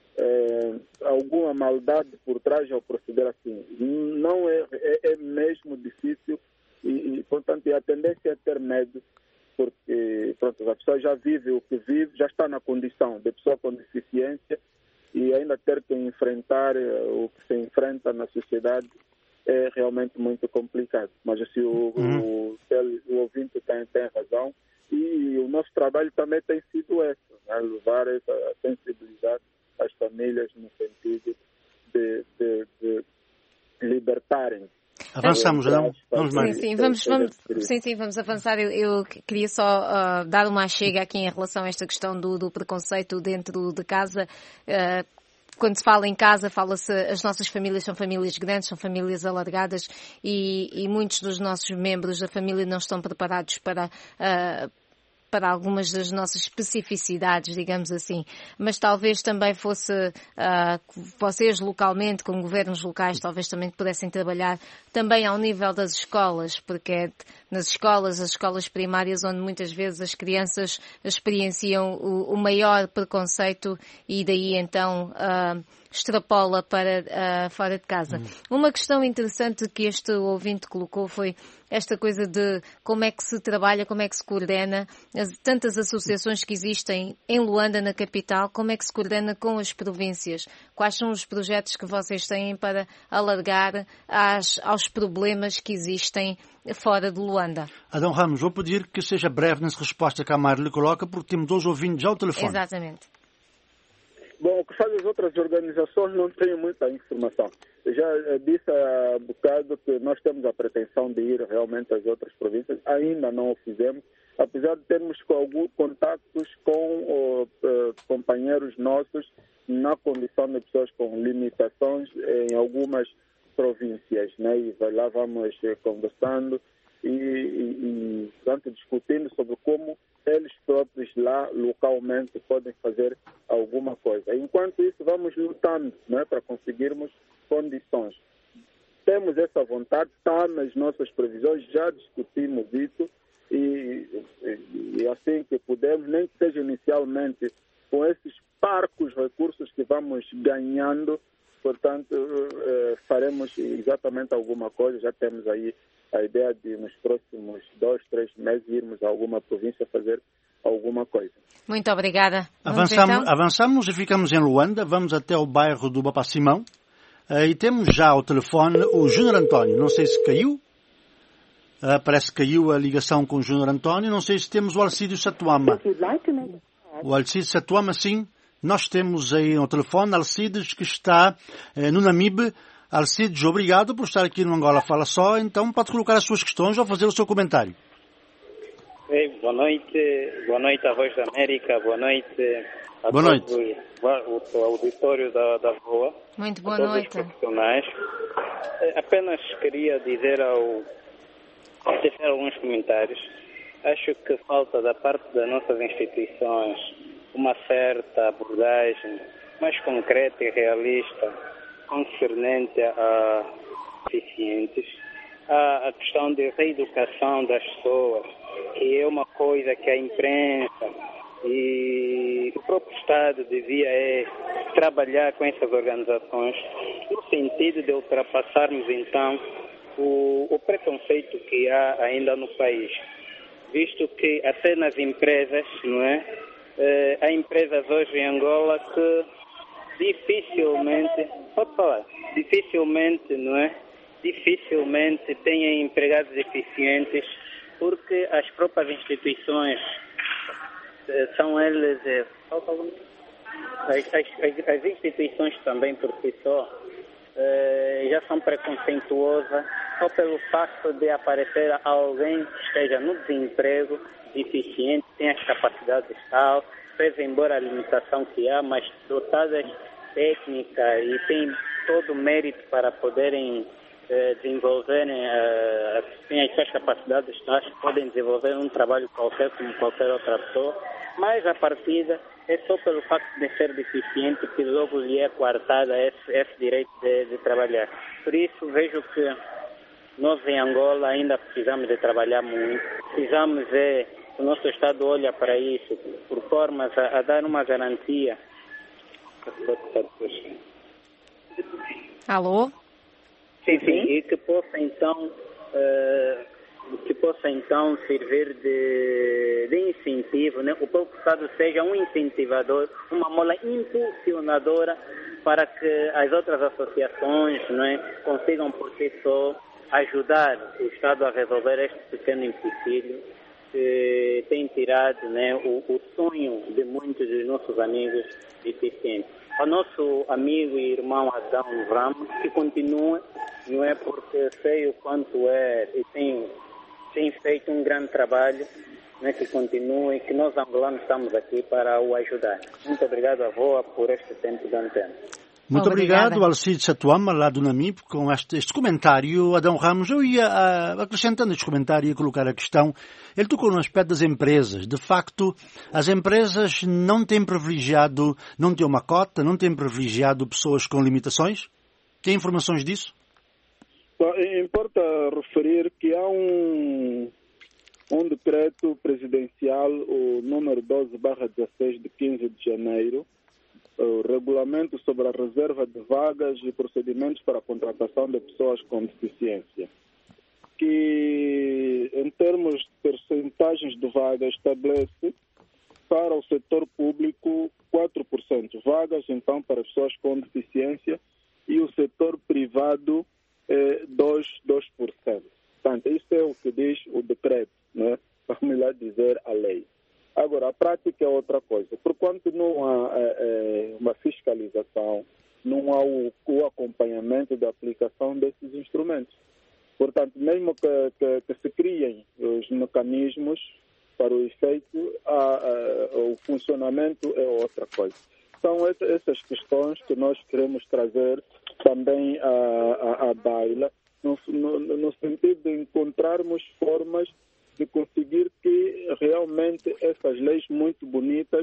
alguma maldade por trás ao proceder assim. Não é mesmo difícil e, portanto, a tendência é ter medo, porque pronto, a pessoa já vive o que vive, já está na condição de pessoa com deficiência e ainda ter que enfrentar o que se enfrenta na sociedade é realmente muito complicado. Mas assim, o ouvinte tem razão e o nosso trabalho também tem sido esse, né? Levar essa sensibilidade às famílias no sentido de libertarem. Avançamos, não? Vamos mais. Vamos avançar. Eu queria só dar uma chega aqui em relação a esta questão do preconceito dentro de casa. Quando se fala em casa, fala-se, as nossas famílias são famílias grandes, são famílias alargadas e muitos dos nossos membros da família não estão preparados para algumas das nossas especificidades, digamos assim. Mas talvez também fosse vocês localmente, com governos locais, talvez também pudessem trabalhar também ao nível das escolas, porque é nas escolas, as escolas primárias, onde muitas vezes as crianças experienciam o maior preconceito e daí então extrapola para fora de casa. Uma questão interessante que este ouvinte colocou foi esta coisa de como é que se trabalha, como é que se coordena, tantas associações que existem em Luanda, na capital, como é que se coordena com as províncias? Quais são os projetos que vocês têm para alargar aos problemas que existem fora de Luanda? Adão Ramos, vou pedir que seja breve nessa resposta que a Mário lhe coloca, porque temos 2 ouvintes ao telefone. Exatamente. Bom, o que fazem as outras organizações não tenho muita informação. Eu já disse há bocado que nós temos a pretensão de ir realmente às outras províncias, ainda não o fizemos, apesar de termos alguns contactos com companheiros nossos na condição de pessoas com limitações em algumas províncias, né? E lá vamos conversando e portanto, discutindo sobre como eles próprios lá localmente podem fazer alguma coisa. Enquanto isso, vamos lutando, né, para conseguirmos condições. Temos essa vontade, está nas nossas previsões, já discutimos isso e assim que pudermos, nem que seja inicialmente com esses parcos recursos que vamos ganhando, portanto, faremos exatamente alguma coisa. Já temos aí a ideia de nos próximos 2, 3 meses irmos a alguma província fazer alguma coisa. Muito obrigada. Avançamos e ficamos em Luanda, vamos até o bairro do Bapa Simão e temos já ao telefone o Júnior António. Não sei se caiu, parece que caiu a ligação com o Júnior António. Não sei se temos o Alcídio Satuama. O Alcídio Satuama, sim. Nós temos aí ao telefone Alcides, que está no Namibe. Alcides, obrigado por estar aqui no Angola Fala Só. Então pode colocar as suas questões ou fazer o seu comentário. Boa noite à Voz da América, boa noite a todos o auditório da VOA. Muito boa noite. Os profissionais. Apenas queria dizer deixar alguns comentários. Acho que falta da parte das nossas instituições uma certa abordagem mais concreta e realista concernente a deficientes, a questão de reeducação das pessoas, que é uma coisa que a imprensa e o próprio Estado devia trabalhar com essas organizações no sentido de ultrapassarmos então o preconceito que há ainda no país, visto que até nas empresas, não é? Há empresas hoje em Angola que dificilmente, não é? Dificilmente têm empregados eficientes, porque as próprias instituições são elas, as instituições também por si só já são preconceituosas só pelo facto de aparecer alguém que esteja no desemprego, deficiente, tem as capacidades tal, pese embora a limitação que há, mas dotadas técnica e tem todo o mérito para poderem desenvolverem, têm as suas capacidades, podem desenvolver um trabalho qualquer como qualquer outra pessoa, mas a partida é só pelo facto de ser deficiente que logo lhe é coartada esse direito de trabalhar. Por isso vejo que nós em Angola ainda precisamos de trabalhar muito, precisamos o nosso Estado olha para isso por formas a dar uma garantia. Alô? Sim, e que possa então servir de incentivo, né? O próprio Estado seja um incentivador, uma mola impulsionadora para que as outras associações, não é, consigam por si só ajudar o Estado a resolver este pequeno empecilho que tem tirado, né, o sonho de muitos dos nossos amigos deficientes. Ao nosso amigo e irmão Adão Ramos, que continua, não é, porque sei o quanto e tem feito um grande trabalho, né, que continua e que nós angolanos estamos aqui para o ajudar. Muito obrigado, avó, por este tempo de antena. Muito obrigado, Alcide Satuama, lá do Namib, com este comentário. Adão Ramos, eu ia, acrescentando este comentário, ia colocar a questão. Ele tocou no aspecto das empresas. De facto, as empresas não têm privilegiado, não têm uma cota, não têm privilegiado pessoas com limitações? Tem informações disso? Importa referir que há um decreto presidencial, o número 12/16 de 15 de janeiro, o regulamento sobre a reserva de vagas e procedimentos para a contratação de pessoas com deficiência, que em termos de percentagens de vagas estabelece para o setor público 4%, vagas então para pessoas com deficiência, e o setor privado 2%. Portanto, isso é o que diz o decreto, né? Vamos lá dizer a lei. Agora, a prática é outra coisa. Porquanto não há uma fiscalização, não há o acompanhamento da aplicação desses instrumentos. Portanto, mesmo que se criem os mecanismos para o efeito, o funcionamento é outra coisa. São essas questões que nós queremos trazer também à baila, no sentido de encontrarmos formas de conseguir que realmente essas leis muito bonitas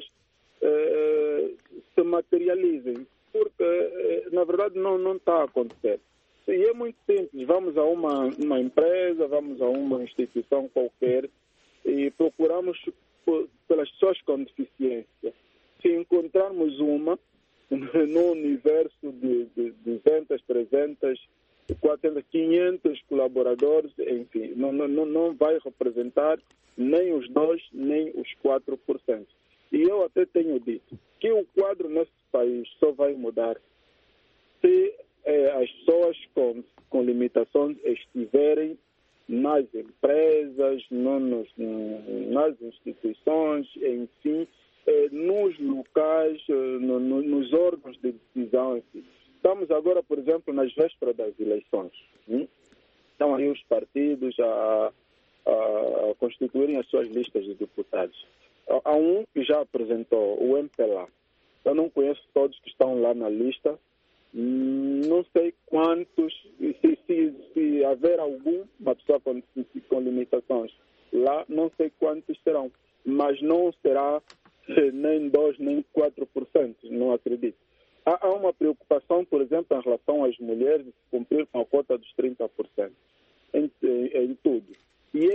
se materializem, porque na verdade não está a acontecer. E é muito simples, vamos a uma empresa, vamos a uma instituição qualquer e procuramos pelas pessoas com deficiência. Se encontrarmos uma no universo de 200, 300, 400, 500 colaboradores, enfim, não vai representar nem os 2%, nem os 4%. E eu até tenho dito que o quadro nesse país só vai mudar se as pessoas com limitações estiverem nas empresas, nas instituições, enfim, nos locais, nos órgãos de decisão, enfim. Estamos agora, por exemplo, nas vésperas das eleições. Estão aí os partidos a constituírem as suas listas de deputados. Há um que já apresentou, o MPLA. Eu não conheço todos que estão lá na lista. Não sei quantos, se haver uma pessoa com limitações lá, não sei quantos serão. Mas não será nem 2%, nem 4%, não acredito. Há uma preocupação, por exemplo, em relação às mulheres de cumprir com a cota dos 30% em tudo. E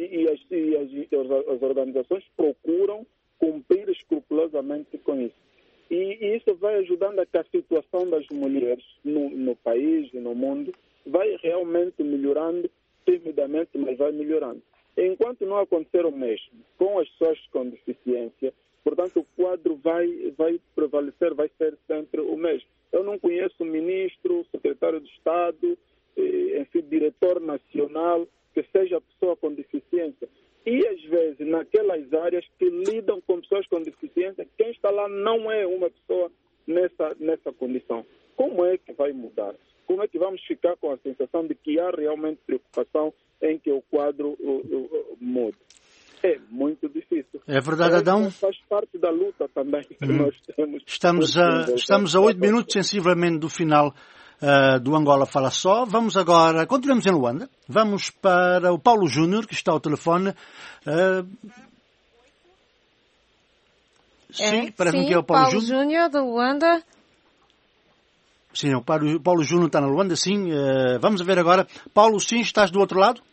as organizações procuram cumprir escrupulosamente com isso. E isso vai ajudando a que a situação das mulheres no país e no mundo vai realmente melhorando, timidamente, mas vai melhorando. Enquanto não acontecer o mesmo com as pessoas com deficiência, portanto, o quadro vai prevalecer, vai ser sempre o mesmo. Eu não conheço ministro, secretário de Estado, enfim, diretor nacional, que seja pessoa com deficiência. E, às vezes, naquelas áreas que lidam com pessoas com deficiência, quem está lá não é uma pessoa nessa condição. Como é que vai mudar? Como é que vamos ficar com a sensação de que há realmente preocupação em que o quadro mude? É muito difícil. É verdade, Adão? Faz parte da luta também que nós temos. Estamos a 8 minutos sensivelmente do final do Angola Fala Só. Vamos agora, continuamos em Luanda, vamos para o Paulo Júnior, que está ao telefone. Sim, parece-me que é o Paulo Júnior de Luanda. Sim, o Paulo Júnior está na Luanda, sim. Vamos ver agora. Paulo, sim, estás do outro lado?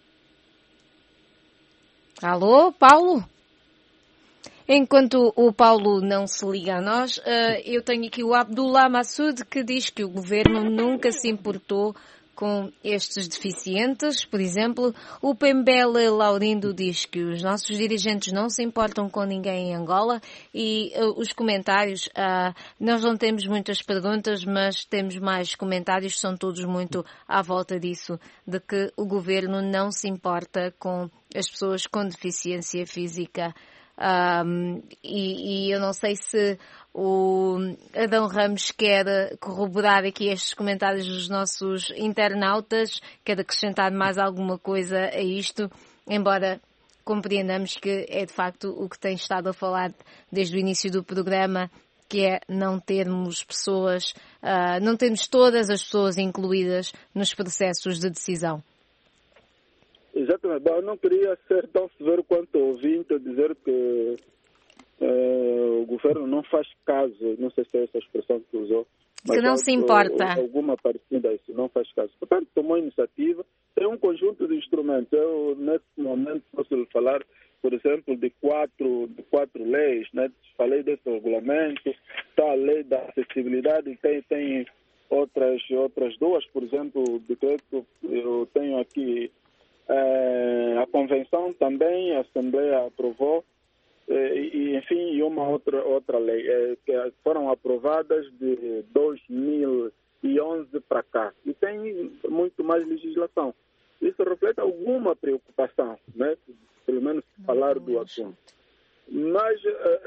Alô, Paulo? Enquanto o Paulo não se liga a nós, eu tenho aqui o Abdullah Massoud, que diz que o governo nunca se importou com estes deficientes. Por exemplo, o Pembele Laurindo diz que os nossos dirigentes não se importam com ninguém em Angola. E os comentários, nós não temos muitas perguntas, mas temos mais comentários, são todos muito à volta disso, de que o governo não se importa com as pessoas com deficiência física. E eu não sei se o Adão Ramos quer corroborar aqui estes comentários dos nossos internautas, quer acrescentar mais alguma coisa a isto, embora compreendamos que é de facto o que tem estado a falar desde o início do programa, que é não termos pessoas, não termos todas as pessoas incluídas nos processos de decisão. Exatamente. Eu não queria ser tão severo quanto o ouvinte a dizer que o governo não faz caso, não sei se é essa expressão que usou, mas que não se importa. Alguma parecida a isso, não faz caso. Portanto, tomou iniciativa, tem um conjunto de instrumentos. Eu, nesse momento, posso lhe falar, por exemplo, de quatro leis, né? Falei desse regulamento, está a lei da acessibilidade, tem outras duas, por exemplo, o decreto eu tenho aqui. A convenção também, a Assembleia aprovou, e uma outra lei, que foram aprovadas de 2011 para cá. E tem muito mais legislação. Isso reflete alguma preocupação, né? Pelo menos falar do assunto. Mas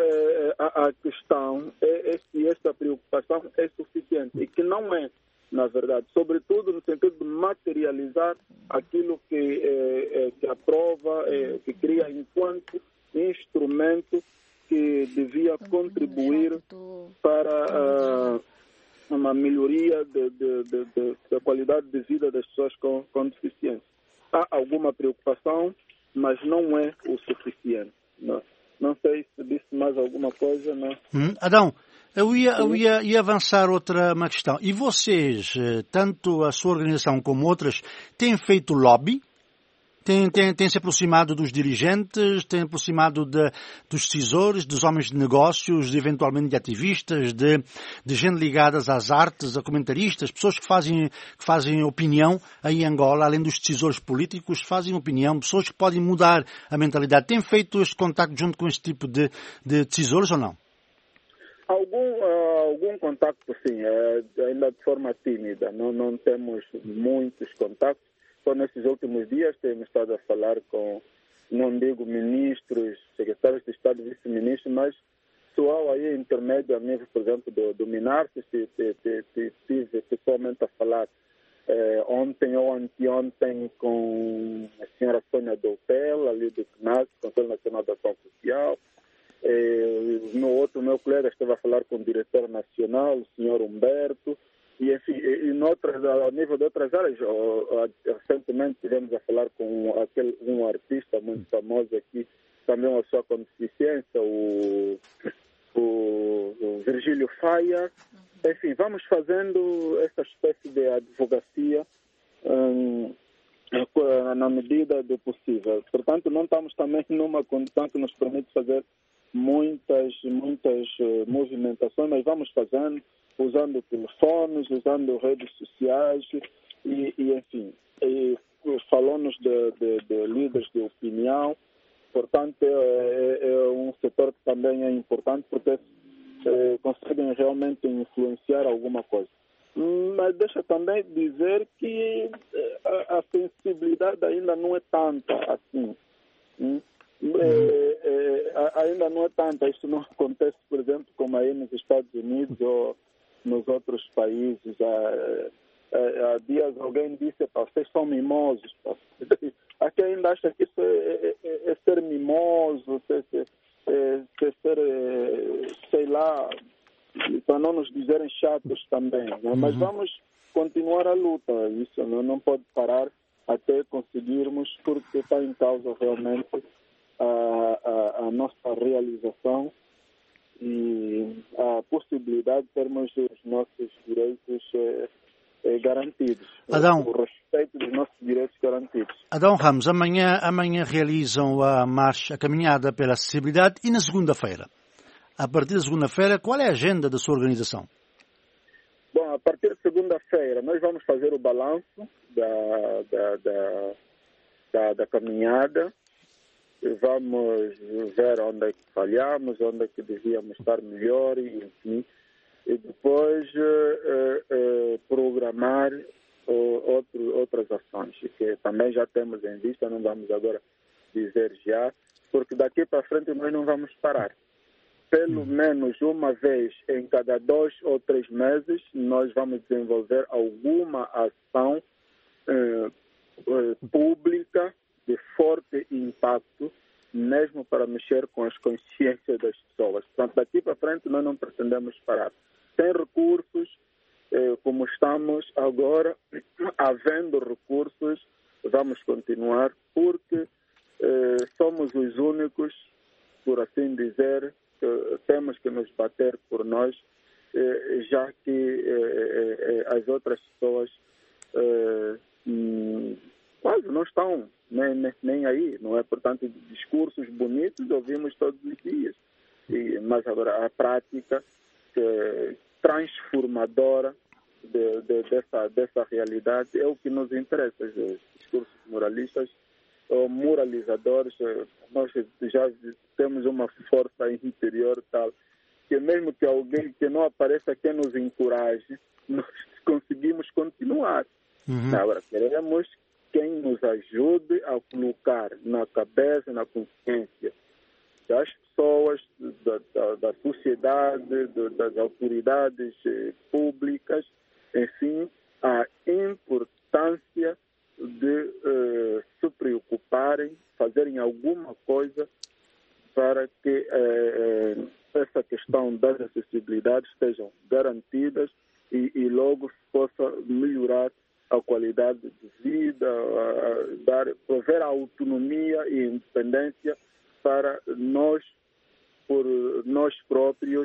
a questão é se essa preocupação é suficiente, e que não é, na verdade, sobretudo no sentido de materializar aquilo que aprova, que cria enquanto instrumento que devia contribuir para uma melhoria da qualidade de vida das pessoas com deficiência. Há alguma preocupação, mas não é o suficiente. Não sei se disse mais alguma coisa. Não. Adão, eu ia avançar uma questão. E vocês, tanto a sua organização como outras, têm feito lobby? Têm se aproximado dos dirigentes, têm aproximado dos decisores, dos homens de negócios, eventualmente de ativistas, de gente ligadas às artes, a comentaristas, pessoas que fazem opinião aí em Angola, além dos decisores políticos, fazem opinião, pessoas que podem mudar a mentalidade. Têm feito este contacto junto com este tipo de decisores ou não? Algum contacto, sim, ainda de forma tímida. Não temos muitos contactos. Só nesses últimos dias temos estado a falar com, não digo ministros, secretários de Estado, vice-ministros, mas pessoal aí intermédio a nível, por exemplo, do Minarte, estive pessoalmente a falar ontem ou anteontem com a senhora Sônia Doutel, ali do CNAS, Conselho Nacional de Ação Social. Meu colega esteve a falar com o diretor nacional, o senhor Humberto. E, enfim, ao nível de outras áreas, recentemente estivemos a falar com um artista muito famoso aqui, também uma pessoa com deficiência, o Virgílio Faia, enfim, vamos fazendo essa espécie de advocacia na medida do possível. Portanto, não estamos também numa condição que nos permite fazer muitas movimentações, mas vamos fazendo, usando telefones, usando redes sociais e enfim, falamos de líderes de opinião. Portanto, é um setor que também é importante porque conseguem realmente influenciar alguma coisa. Mas deixa também dizer que a sensibilidade ainda não é tanta assim. Ainda não é tanta. Isso não acontece, por exemplo, como aí nos Estados Unidos ou nos outros países. Há dias alguém disse, vocês são mimosos. Aqui ainda acha que isso é ser mimoso, ser sei lá, para não nos dizerem chatos também. Né? Mas vamos continuar a luta. Isso não pode parar até conseguirmos, porque está em causa realmente a nossa realização e a possibilidade de termos os nossos direitos garantidos. Adão, o respeito dos nossos direitos garantidos. Adão Ramos, amanhã realizam a marcha, a caminhada pela acessibilidade e na segunda-feira. A partir da segunda-feira, qual é a agenda da sua organização? Bom, a partir de segunda-feira nós vamos fazer o balanço da caminhada. Vamos ver onde é que falhamos, onde é que devíamos estar melhor e enfim. E depois programar outras ações, que também já temos em vista, não vamos agora dizer já, porque daqui para frente nós não vamos parar. Pelo menos uma vez em cada 2 ou 3 meses, nós vamos desenvolver alguma ação pública de forte impacto, mesmo para mexer com as consciências das pessoas. Portanto, daqui para frente nós não pretendemos parar. Sem recursos, como estamos agora, havendo recursos, vamos continuar, porque somos os únicos, por assim dizer, que temos que nos bater por nós, já que as outras pessoas quase não estão nem aí, não é? Portanto, discursos bonitos ouvimos todos os dias, mas agora a prática transformadora dessa realidade é o que nos interessa. Os discursos moralistas ou moralizadores, nós já temos uma força interior tal que mesmo que alguém que não apareça que nos encoraje, nós conseguimos continuar. Agora, queremos quem nos ajude a colocar na cabeça, na consciência das pessoas, da sociedade, das autoridades públicas, enfim, a importância de se preocuparem, fazerem alguma coisa para que essa questão das acessibilidades estejam garantidas e logo se possa melhorar a qualidade de vida, prover a autonomia e independência para nós, por nós próprios,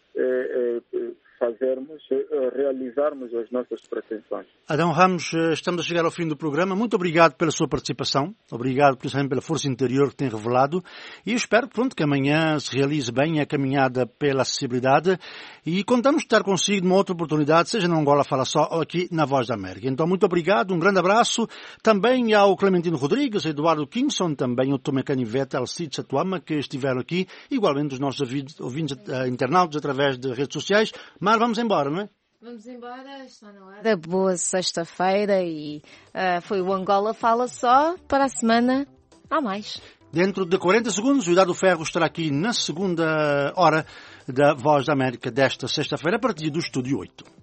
realizarmos as nossas pretensões. Adão Ramos, estamos a chegar ao fim do programa. Muito obrigado pela sua participação. Obrigado, principalmente, pela força interior que tem revelado. E eu espero que amanhã se realize bem a caminhada pela acessibilidade. E contamos estar consigo numa outra oportunidade, seja no Angola Fala Só ou aqui na Voz da América. Então, muito obrigado, um grande abraço. Também ao Clementino Rodrigues, Eduardo Kingston, também ao Tomé Canivete, Alcide Satuama, que estiveram aqui, igualmente os nossos ouvintes internautas através de redes sociais. Mas vamos embora, não é? Vamos embora, está na hora. Boa sexta-feira e foi o Angola Fala Só. Para a semana, há mais. Dentro de 40 segundos, o Eduardo Ferro estará aqui na segunda hora da Voz da América desta sexta-feira, a partir do Estúdio 8.